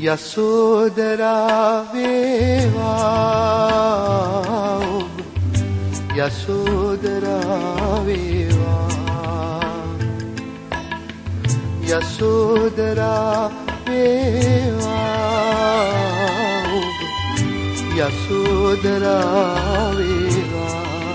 යසෝදරා වේවා ඔබ යසෝදරා වේවා යසෝදරා වේවා ඔබ යසෝදරා වේවා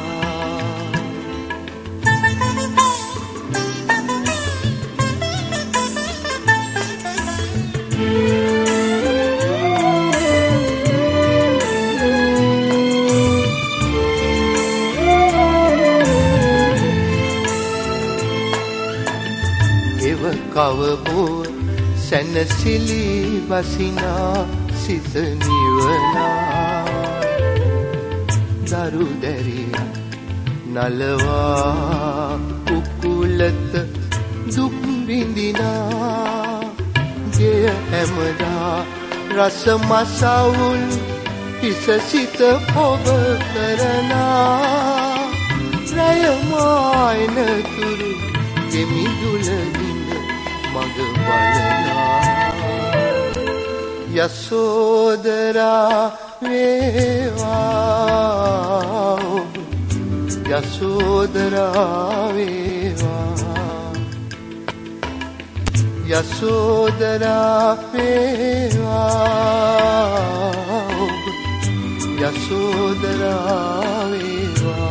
කවබෝ සැනසිලි වසිනා සිත නිවනා දරු දැරිය නලවා කුකුලත දුක් විඳිනා ගෙය හැමදා රස මසවුල් හිස සිත ඔබ කරනා රය මායන තුරු ගෙමිදුලදී මග බලනා යසෝදරා වේවා ඔබ යසෝදරා වේවා යසෝදරා වේවා ඔබ යසෝදරා වේවා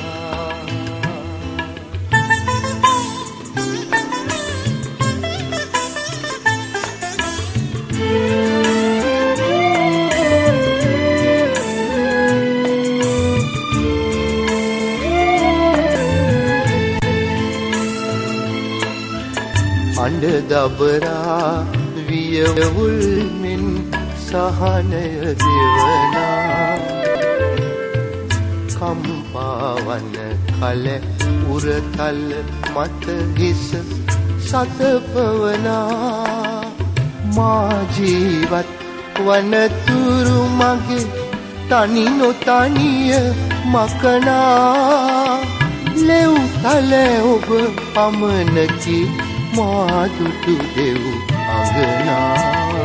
අඬ දබරා වියවුල් මෙන් සහනය දෙවනා කම්පාවන කල උරතල් මත හිස සතපවනා මා ජීවත් වනතුරු මගේ තනි නොතනිය මකනා ලෙව් තල ඔබ පමණකි මාදුටු දෙව් අඟනා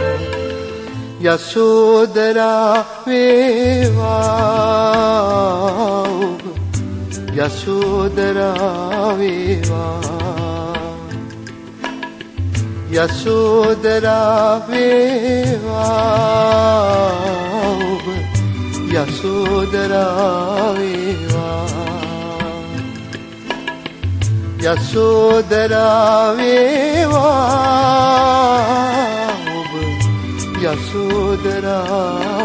යසෝදරා වේවා ඔබ යසෝදරා වේවා යසෝදරා වේවා ඔබ යසෝදරා වේවා යසෝදරා වේවා ඔබ යසෝදරා